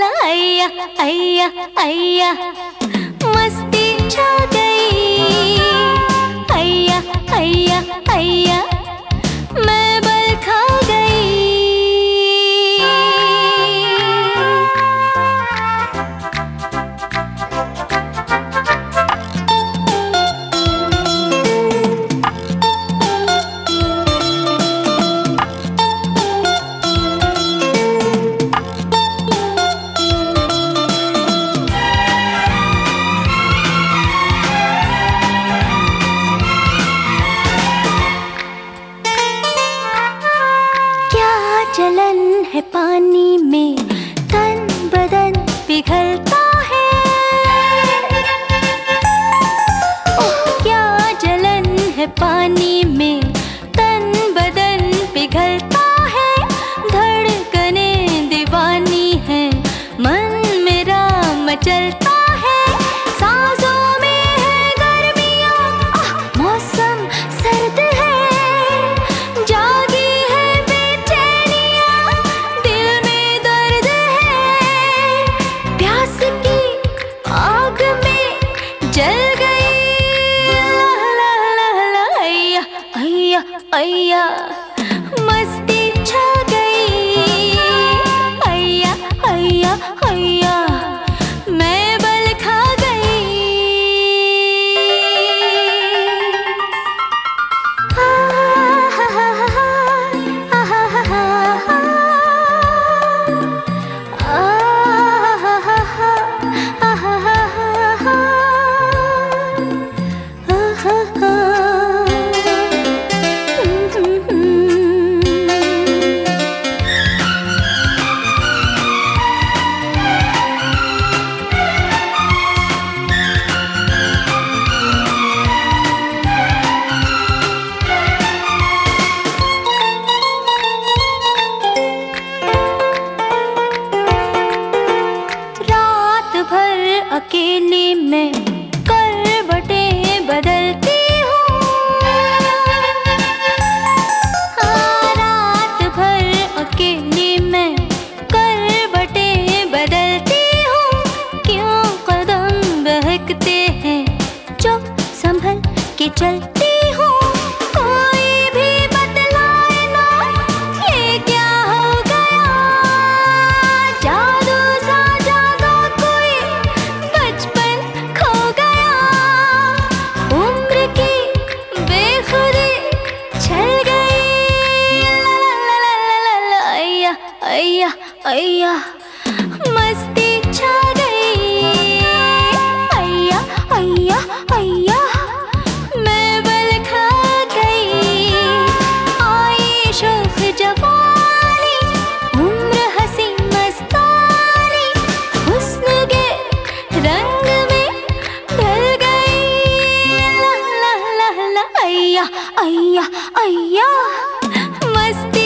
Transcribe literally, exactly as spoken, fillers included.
अय्या अय्या अय्या मस्ती छा गई। अय्या अय्या अय्या मैं बल खा गई। जलन है पानी में तन बदन पिघलता है। ओह क्या जलन है पानी में तन बदन पिघलता है। धड़कने दीवानी है मन मेरा मचलता है। सांसों में है गर्मियाँ आह मौसम सर्द है। जल गई ला ला ला अय्या अय्या अय्या मस्ती छा गई। अय्या अय्या अय्या मैं बल खा गई। आ हा हा हा आ हा हा हा आ हा हा हा अकेली मैं करवटें बदलती हूँ। हाँ रात भर अकेली मैं करवटें बदलती हूँ। क्यों कदम बहकते हैं जो संभल के चलती हूँ। कोई भी बतलाए ना ये क्या हो गया। जादू सा जागा कोई बचपन खो गया। उम्र की बेखुदी छल गई ला ला ला ला ला अय्या अय्या अय्या मस्ती छा गई। अय्या अय्या अय्या मैं बल खा गई। आई शोख जवानी उम्र हंसी मस्तानी हुस्न के रंग में ढल गई ला ला ला ला अय्या अय्या अय्या मस्ती